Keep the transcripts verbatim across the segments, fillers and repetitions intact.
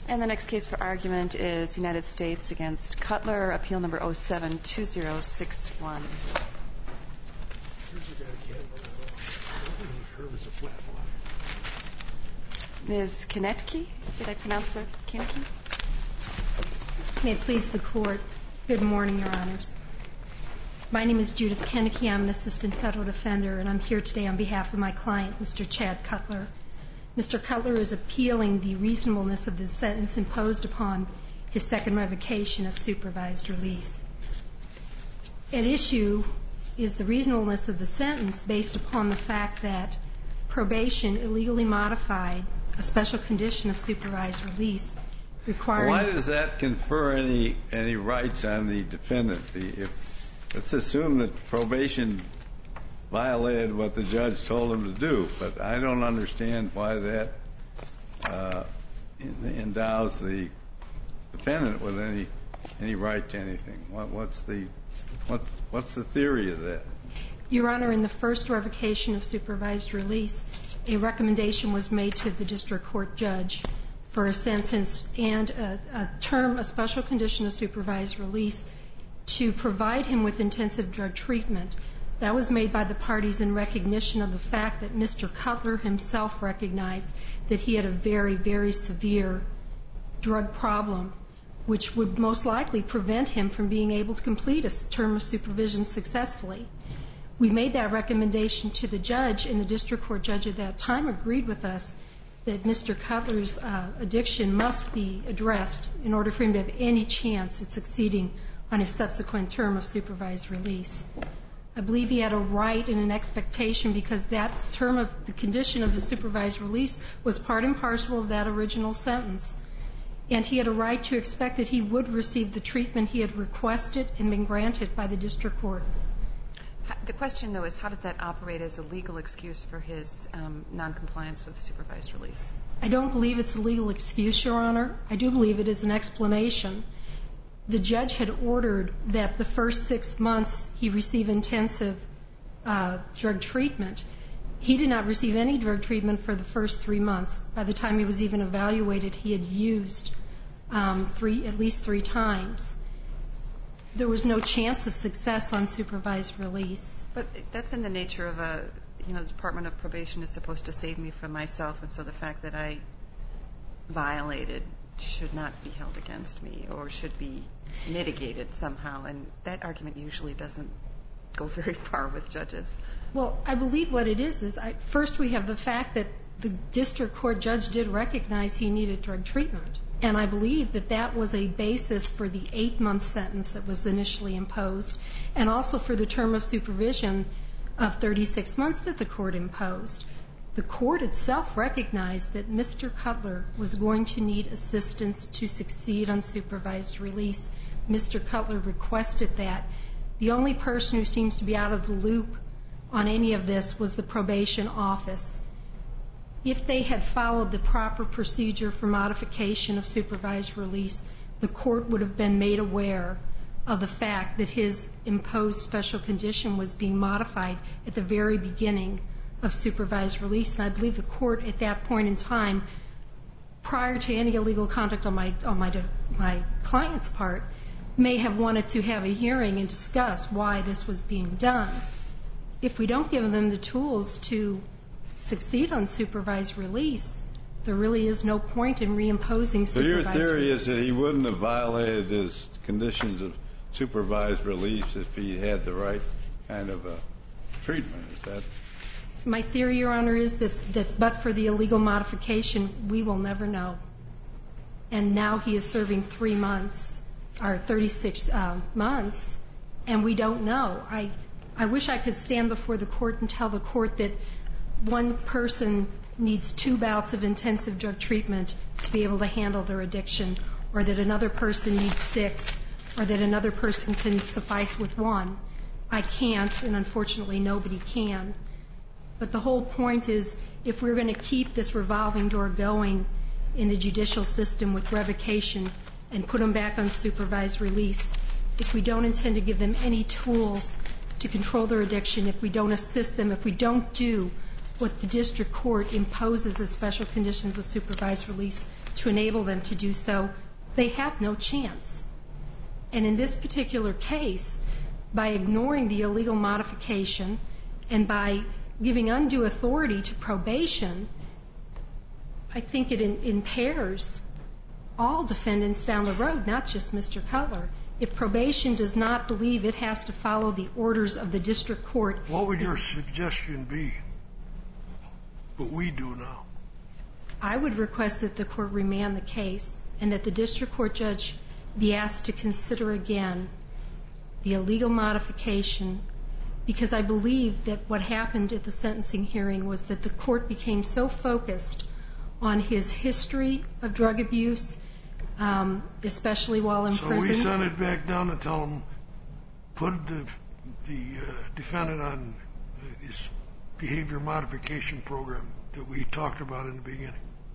And the next case for argument is United States against Cutler, appeal number oh seven two zero six one. Miz Kinetke, did I pronounce that? Kinetke? May it please the Court. Good morning, Your Honors. My name is Judith Kinetke. I'm an assistant federal defender, and I'm here today on behalf of my client, Mister Chad Cutler. Mister Cutler is appealing the reasonableness of the sentence imposed upon his second revocation of supervised release. At issue is the reasonableness of the sentence based upon the fact that probation illegally modified a special condition of supervised release requiring... Why does that confer any any rights on the defendant? The, if, let's assume that probation violated what the judge told him to do, but I don't understand why that uh, endows the defendant with any any right to anything. What, what's the what, what's the theory of that? Your Honor, in the first revocation of supervised release, a recommendation was made to the district court judge for a sentence and a, a term, a special condition of supervised release to provide him with intensive drug treatment. That was made by the parties in recognition of the fact that Mister Cutler himself recognized that he had a very, very severe drug problem, which would most likely prevent him from being able to complete a term of supervision successfully. We made that recommendation to the judge, and the district court judge at that time agreed with us that Mister Cutler's uh, addiction must be addressed in order for him to have any chance at succeeding on his subsequent term of supervised release. I believe he had a right and an expectation because that term of the condition of his supervised release was part and parcel of that original sentence. And he had a right to expect that he would receive the treatment he had requested and been granted by the district court. The question, though, is how does that operate as a legal excuse for his um, noncompliance with supervised release? I don't believe it's a legal excuse, Your Honor. I do believe it is an explanation. The judge had ordered that the first six months he receive intensive uh, drug treatment. He did not receive any drug treatment for the first three months. By the time he was even evaluated, he had used um, three, at least three times. There was no chance of success on supervised release. But that's in the nature of a, you know, the Department of Probation is supposed to save me from myself, and so the fact that I violated should not be held against me or should be mitigated somehow, and that argument usually doesn't go very far with judges. Well, I believe what it is is I, first we have the fact that the district court judge did recognize he needed drug treatment, and I believe that that was a basis for the eight-month sentence that was initially imposed and also for the term of supervision of thirty-six months that the court imposed. The court itself recognized that Mister Cutler was going to need assistance to succeed on supervised release. Mister Cutler requested that. The only person who seems to be out of the loop on any of this was the probation office. If they had followed the proper procedure for modification of supervised release, the court would have been made aware of the fact that his imposed special condition was being modified at the very beginning of supervised release. And I believe the court at that point in time, prior to any illegal conduct on my on my my client's part, may have wanted to have a hearing and discuss why this was being done. If we don't give them the tools to succeed on supervised release, there really is no point in reimposing supervised release. So your theory is that he wouldn't have violated his conditions of supervised release if he had the right kind of a treatment. Is that? My theory, Your Honor, is that, that but for the illegal modification, we will never know. And now he is serving three months, or thirty-six uh, months, and we don't know. I, I wish I could stand before the court and tell the court that one person needs two bouts of intensive drug treatment to be able to handle their addiction, or that another person needs six, or that another person can suffice with one. I can't, and unfortunately nobody can. But the whole point is, if we're going to keep this revolving door going in the judicial system with revocation and put them back on supervised release, if we don't intend to give them any tools to control their addiction, if we don't assist them, if we don't do what the district court imposes as special conditions of supervised release, to enable them to do so, they have no chance. And in this particular case, by ignoring the illegal modification and by giving undue authority to probation, I think it in, impairs all defendants down the road, not just Mister Cutler. If probation does not believe it has to follow the orders of the district court. What would your suggestion be? What we do now? I would request that the court remand the case and that the district court judge be asked to consider again the illegal modification, because I believe that what happened at the sentencing hearing was that the court became so focused on his history of drug abuse, um, especially while in so prison. So we sent it back down and tell him, put the, the uh, defendant on this behavior modification program that we talked about in the beginning.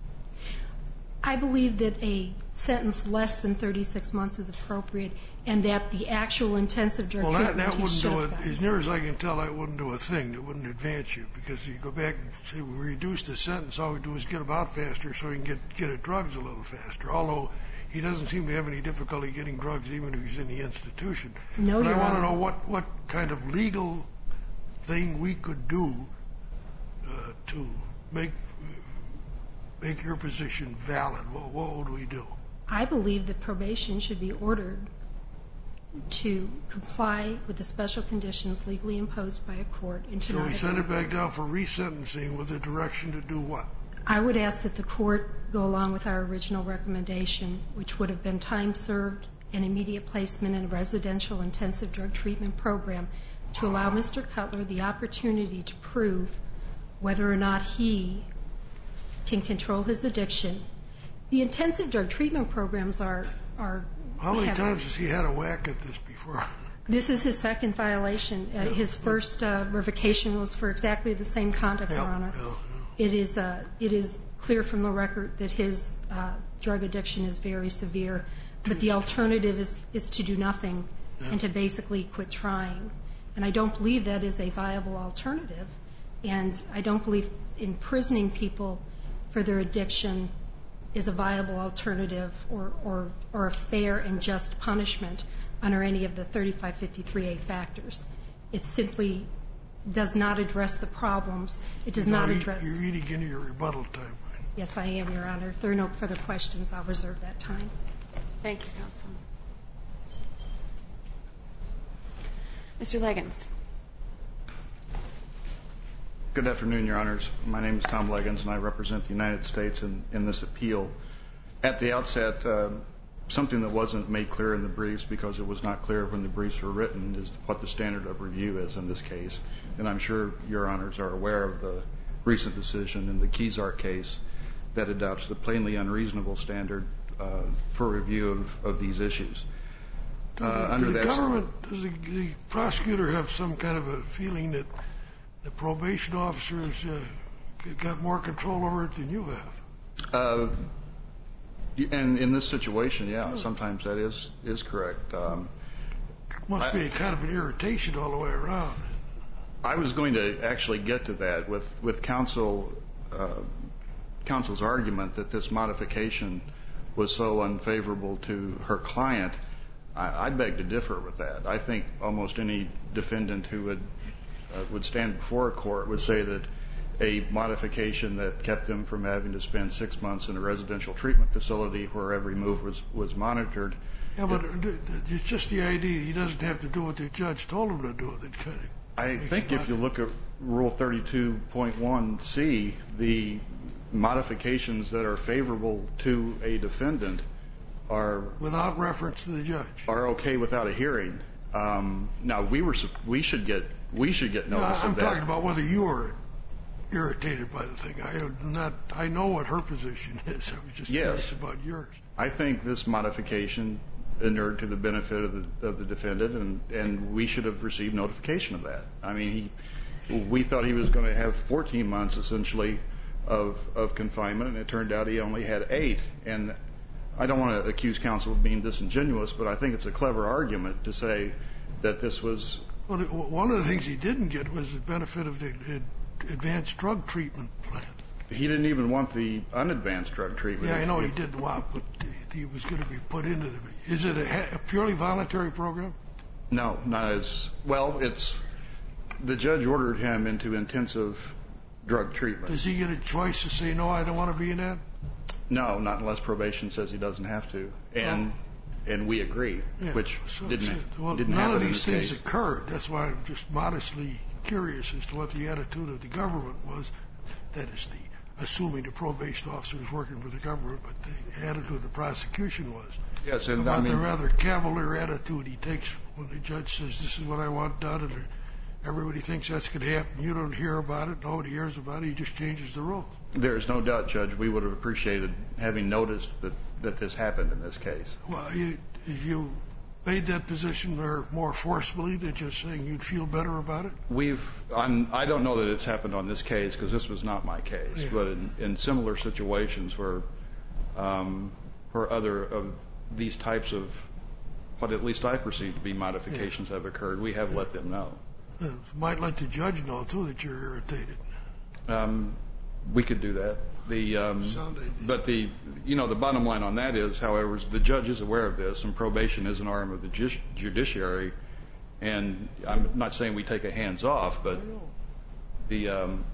I believe that a sentence less than thirty-six months is appropriate, and that the actual intensive drug well, treatment that, that he wouldn't should do have it. gotten. As near as I can tell, that wouldn't do a thing. That wouldn't advance you, because you go back and say we reduced the sentence. All we do is get him out faster so he can get get at drugs a little faster. Although he doesn't seem to have any difficulty getting drugs, even if he's in the institution. No, but Your I want to Honor. know what what kind of legal thing we could do uh, to make make your position valid. What, what would we do? I believe that probation should be ordered to comply with the special conditions legally imposed by a court. And to So not we send it ignore. back down for resentencing with a direction to do what? I would ask that the court go along with our original recommendation, which would have been time served and immediate placement in a residential intensive drug treatment program, to allow Mister Cutler the opportunity to prove whether or not he can control his addiction. The intensive drug treatment programs are are. How many have, times has he had a whack at this before? This is his second violation. Uh, his first uh, revocation was for exactly the same conduct, Yeah, Your Honor. yeah, It is uh, it is clear from the record that his uh, drug addiction is very severe, but the alternative is, is to do nothing yeah. and to basically quit trying. And I don't believe that is a viable alternative. And I don't believe imprisoning people for their addiction is a viable alternative or, or, or a fair and just punishment under any of the thirty-five fifty-three A factors. It simply does not address the problems. It does You know, not you- address... You're eating into your rebuttal time. Yes, I am, Your Honor. If there are no further questions, I'll reserve that time. Thank you, counsel. Mister Leggins. Good afternoon, Your Honors. My name is Tom Leggins, and I represent the United States in, in this appeal. At the outset, uh, something that wasn't made clear in the briefs, because it was not clear when the briefs were written, is what the standard of review is in this case. And I'm sure Your Honors are aware of the recent decision in the Kezart case that adopts the plainly unreasonable standard uh, for review of, of these issues. Uh, Does under the that government, does the, the prosecutor have some kind of a feeling that the probation officer has uh, got more control over it than you have? Uh, and in this situation, yeah, sometimes that is is correct. Um, Must I, be a kind of an irritation all the way around. I was going to actually get to that with with counsel uh, counsel's argument that this modification was so unfavorable to her client. I, I beg to differ with that. I think almost any defendant who would uh, would stand before a court would say that a modification that kept him from having to spend six months in a residential treatment facility where every move was, was monitored. Yeah, but it's just the idea he doesn't have to do what the judge told him to do. That kind of I think if you look at Rule thirty-two point one C, the modifications that are favorable to a defendant are without reference to the judge are okay without a hearing. Um, now we were we should get we should get notice no, I'm of that. talking about whether you were irritated by the thing. I am not. I know what her position is. I was just Yes. curious about yours. I think this modification inured to the benefit of the of the defendant, and and we should have received notification of that. I mean, he we thought he was going to have fourteen months essentially of of confinement, and it turned out he only had eight. And I don't want to accuse counsel of being disingenuous, but I think it's a clever argument to say that this was. Well, one of the things he didn't get was the benefit of the advanced drug treatment plan. he didn't even want the unadvanced drug treatment. Yeah, I know he didn't want, but he was going to be put into the. Is it a, a purely voluntary program? No, not as well. It's the judge ordered him into intensive drug treatment. Does he get a choice to say no? I don't want to be in that. No, not unless probation says he doesn't have to, and oh. and we agree, yeah. which so, didn't, so, well, didn't none happen of these in this things case. occurred. That's why I'm just modestly curious as to what the attitude of the government was. That is the assuming the probation officer was working for the government, but the attitude of the prosecution was yes, and about I mean, the rather cavalier attitude he takes when the judge says, this is what I want done, and everybody thinks that's going to happen. You don't hear about it. Nobody hears about it. He just changes the rules. There's no doubt, Judge, we would have appreciated having noticed that, that this happened in this case. Well, you, if you made that position or more forcefully than just saying you'd feel better about it? We've, I'm, I don't know that it's happened on this case because this was not my case, yeah. but in, in similar situations where, um, where other of these types of what at least I perceive to be modifications yeah. have occurred, we have yeah. let them know. Yeah, might let the judge know, too, that you're irritated. Um, we could do that. The, um, but the, you know, the bottom line on that is, however, is the judge is aware of this, and probation is an arm of the ju- judiciary. And I'm not saying we take a hands off, but the, um,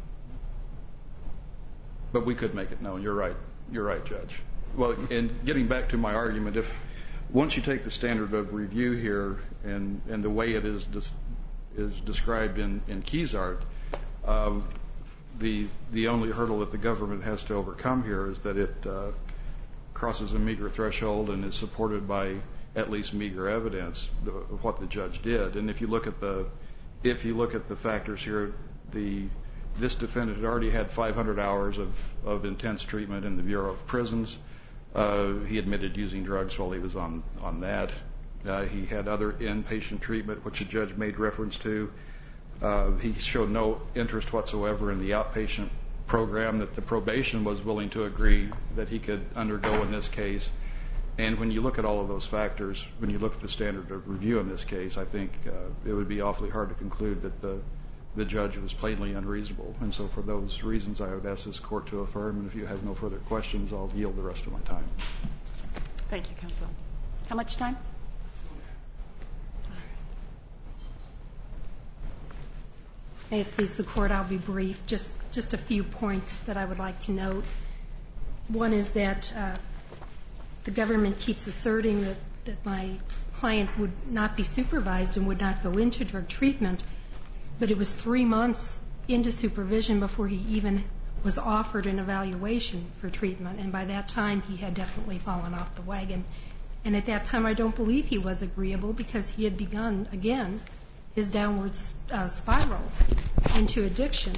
but we could make it known. You're right. You're right, Judge. Well, and getting back to my argument, if once you take the standard of review here and and the way it is dis- is described in in Keysart, um, the the only hurdle that the government has to overcome here is that it uh, crosses a meager threshold and is supported by at least meager evidence of what the judge did. And if you look at the if you look at the factors here, the this defendant had already had five hundred hours of, of intense treatment in the Bureau of Prisons. Uh, he admitted using drugs while he was on on that. Uh, he had other inpatient treatment, which the judge made reference to. Uh, he showed no interest whatsoever in the outpatient program that the probation was willing to agree that he could undergo in this case. And when you look at all of those factors, when you look at the standard of review in this case, I think uh, it would be awfully hard to conclude that the the judge was plainly unreasonable. And so for those reasons, I would ask this court to affirm. And if you have no further questions, I'll yield the rest of my time. Thank you, counsel. How much time? May it please the court, I'll be brief. Just just a few points that I would like to note. One is that uh, the government keeps asserting that, that my client would not be supervised and would not go into drug treatment, but it was three months into supervision before he even was offered an evaluation for treatment, and by that time he had definitely fallen off the wagon. And at that time I don't believe he was agreeable because he had begun, again, his downward uh, spiral into addiction.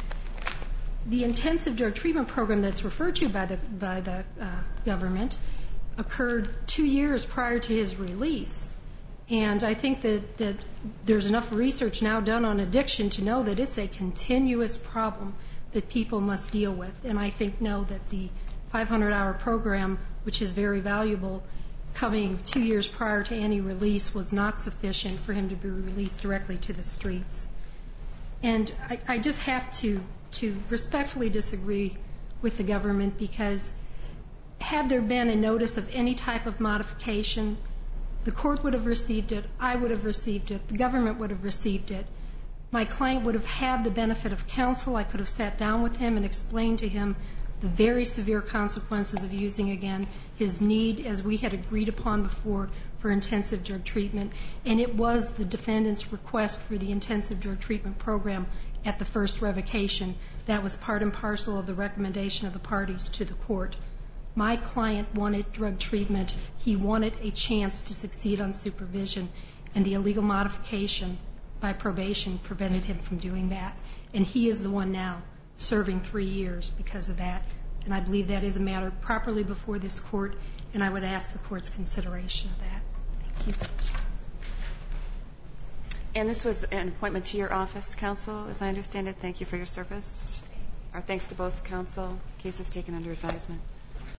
The intensive drug treatment program that's referred to by the by the uh, government occurred two years prior to his release, and I think that, that there's enough research now done on addiction to know that it's a continuous problem that people must deal with. And I think know that the five hundred hour program, which is very valuable, coming two years prior to any release was not sufficient for him to be released directly to the streets. And I, I just have to, to respectfully disagree with the government, because had there been a notice of any type of modification, the court would have received it, I would have received it, the government would have received it. My client would have had the benefit of counsel. I could have sat down with him and explained to him the very severe consequences of using again, his need, as we had agreed upon before, for intensive drug treatment. And it was the defendant's request for the intensive drug treatment program at the first revocation. That was part and parcel of the recommendation of the parties to the court. My client wanted drug treatment. He wanted a chance to succeed on supervision, and the illegal modification by probation prevented him from doing that. And he is the one now serving three years because of that. And I believe that is a matter properly before this court, and I would ask the court's consideration of that. Thank you. And this was an appointment to your office, counsel, as I understand it. Thank you for your service. Our thanks to both counsel. Case is taken under advisement.